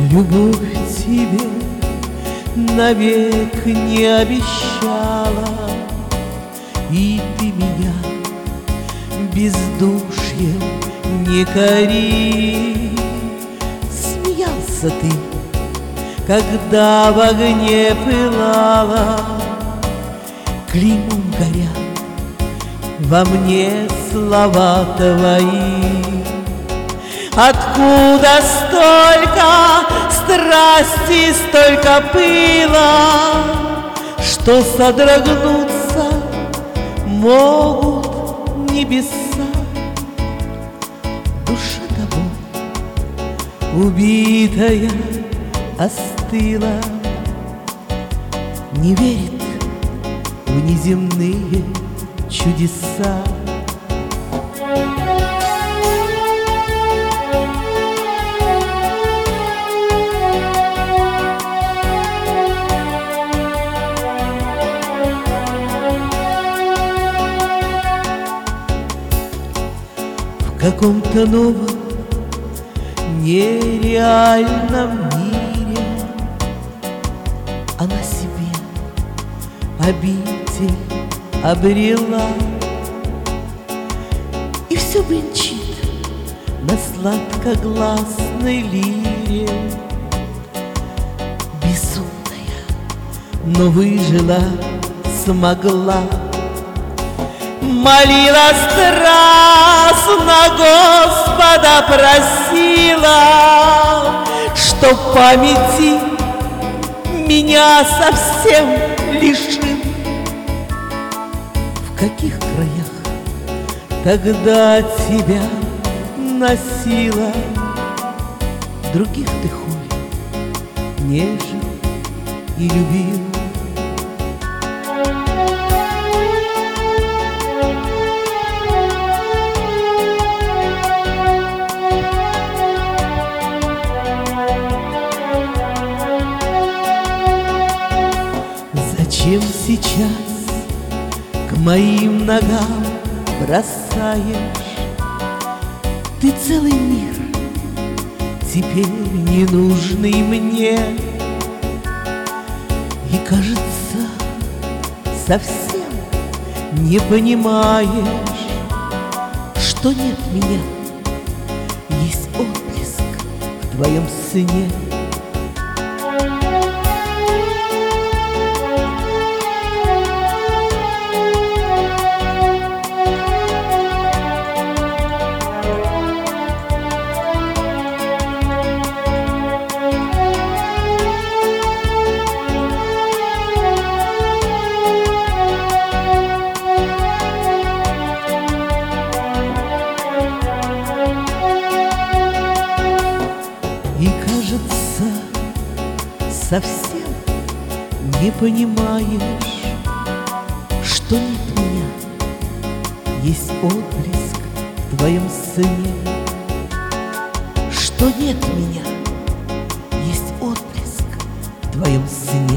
Любовь тебе навек не обещала, и ты меня бездушьем не кори. Смеялся ты, когда в огне пылала, клеймом горят во мне слова твои. Откуда столько страсти, столько пыла, что содрогнуться могут небеса? Душа того, убитая, остыла, не верит в неземные чудеса. В каком-то новом нереальном мире она себе обитель обрела, и все бренчит на сладкогласной лире. Безумная, но выжила, смогла, молилась страстно, Господа просила, чтоб памяти меня совсем лишил. В каких краях тогда тебя носила? Других ты холь нежил и любил. Зачем сейчас к моим ногам бросаешь ты целый мир, теперь ненужный мне? И кажется, совсем не понимаешь, что нет меня, есть отблеск в твоем сне. И кажется, совсем не понимаешь, что нет меня, есть отблеск в твоем сне. Что нет меня, есть отблеск в твоем сне.